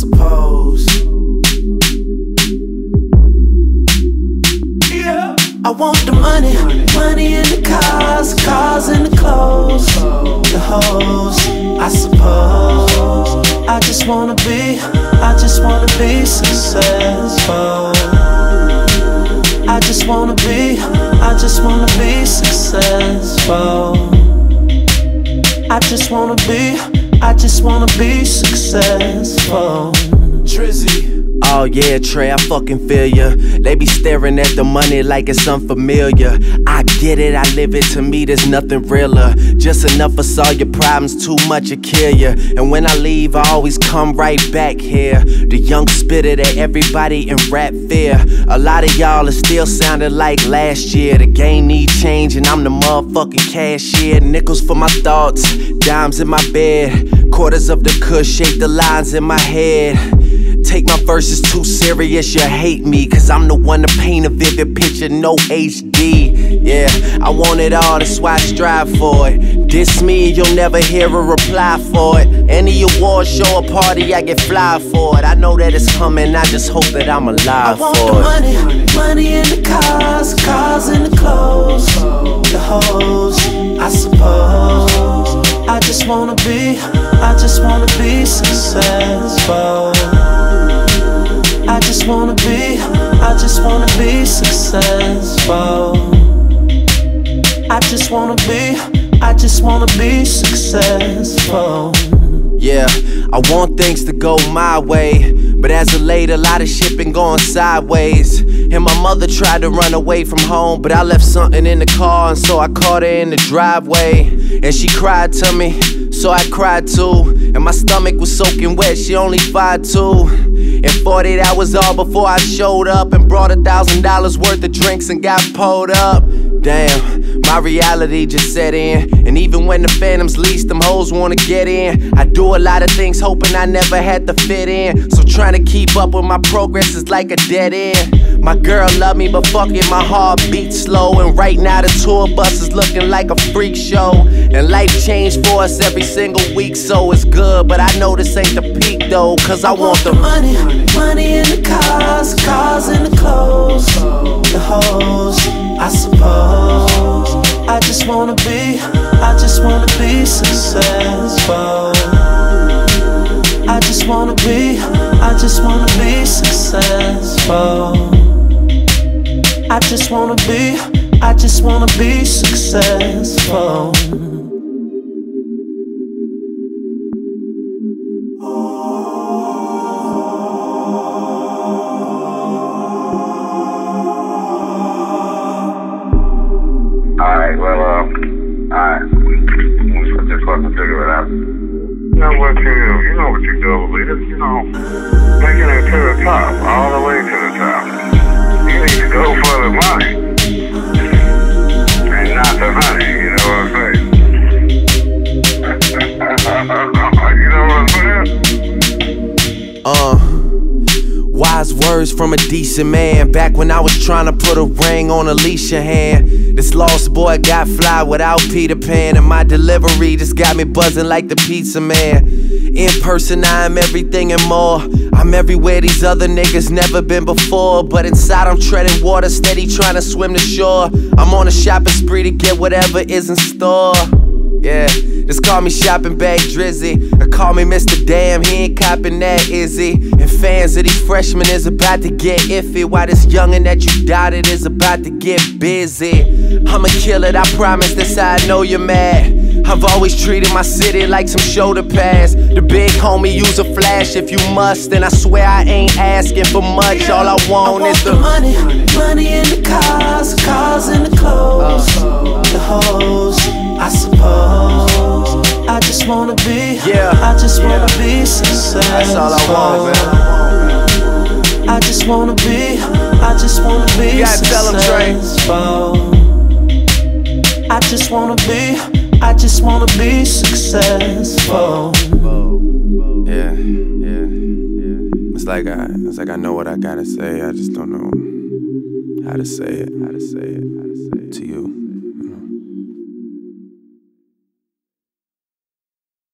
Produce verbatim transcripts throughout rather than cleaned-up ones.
suppose. Yeah. I want the money, money in the cars, cars in the clothes, the hoes, I suppose. I just wanna be, I just wanna be successful. I just wanna be, I just wanna be successful. I just wanna be, I just wanna be successful. Drizzy. Oh yeah, Trey, I fucking feel ya. They be staring at the money like it's unfamiliar. I get it, I live it, to me there's nothing realer. Just enough for solve your problems, too much to kill ya. And when I leave, I always come right back here. The young spitter that everybody in rap fear. A lot of y'all are still sounding like last year. The game need change and I'm the motherfucking cashier. Nickels for my thoughts, dimes in my bed. Quarters of the kush shape the lines in my head. Take my verses too serious, you hate me, cause I'm the one to paint a vivid picture, no H D. Yeah, I want it all, that's why I strive for it. Diss me, you'll never hear a reply for it. Any award show or party, I get fly for it. I know that it's coming, I just hope that I'm alive for it. I want the money, money in the cars, cars in the clothes, the hoes, I suppose. I just wanna be, I just wanna be successful. I just wanna be, I just wanna be successful. I just wanna be, I just wanna be successful. Yeah, I want things to go my way, but as of late, a lot of shit been going sideways. And my mother tried to run away from home, but I left something in the car, and so I caught her in the driveway. And she cried to me, so I cried too. And my stomach was soaking wet, she only five two. And forty-eight hours all before I showed up and brought a thousand dollars worth of drinks and got pulled up. Damn, my reality just set in. And even when the phantoms least, them hoes wanna get in. I do a lot of things hoping I never had to fit in. So trying to keep up with my progress is like a dead end. My girl love me, but fuck it, my heart beats slow. And right now the tour bus is looking like a freak show. And life changed for us every single week, so it's good. But I know this ain't the peak though, cause I, I want, want the money, money in the cars, cars in the clothes, the hoes, I suppose. I just wanna be, I just wanna be successful. I just wanna be, I just wanna be successful. I just wanna be, I just wanna be successful. Alright, well, uh, alright. Let's just fucking figure it out. You know what you do, you know what you do, leaders, you know, making it to the top, all the way to the top. You need to go for the money, and not the honey, you know what I'm saying? You know what I'm saying? Uh Wise words from a decent man. Back when I was trying to put a ring on Alicia's hand. This lost boy got fly without Peter Pan. And my delivery just got me buzzing like the pizza man. In person I am everything and more. I'm everywhere these other niggas never been before. But inside I'm treading water, steady trying to swim to shore. I'm on a shopping spree to get whatever is in store. Yeah, just call me shopping bag Drizzy, or call me Mister Damn, he ain't copping that, is he? And fans of these freshmen is about to get iffy, while this youngin' that you doubted is about to get busy. I'ma kill it, I promise, that's how I know you're mad. I've always treated my city like some shoulder pads. The big homie use a flash if you must, and I swear I ain't asking for much. All I want, I want is the, the money, money in the cars, cars in the clothes, the hoes, I suppose. I just wanna be, yeah, I just wanna yeah. be successful. That's all I want, man. I just wanna be, I just wanna be you gotta tell him, successful. I just wanna be, I just wanna be successful. Yeah, yeah, yeah. It's like I, it's like I know what I gotta say. I just don't know how to say it, how to say it, how to say it to you.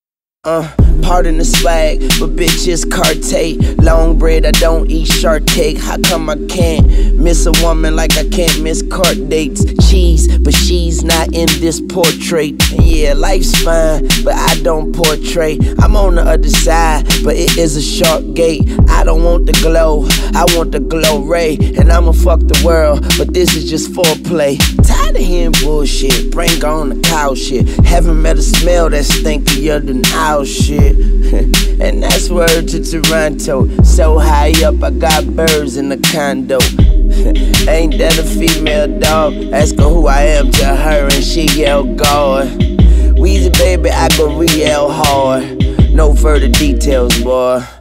Uh, pardon the swag, but bitch it's Cartier. Long bread, I don't eat shark cake. How come I can't miss a woman like I can't miss cart dates? Cheese, but she's not in this portrait. And yeah, life's fine, but I don't portray. I'm on the other side, but it is a short gate. I don't want the glow, I want the glow ray. And I'ma fuck the world, but this is just foreplay. Tired of hearing bullshit, bring on the cow shit. Haven't met a smell that's stinkier than owl shit. And that's word to Toronto. So high up, I got birds in the condo. Ain't that a female dog? Ask her who I am to her and she yell God. Weezy baby, I go real hard. No further details, boy.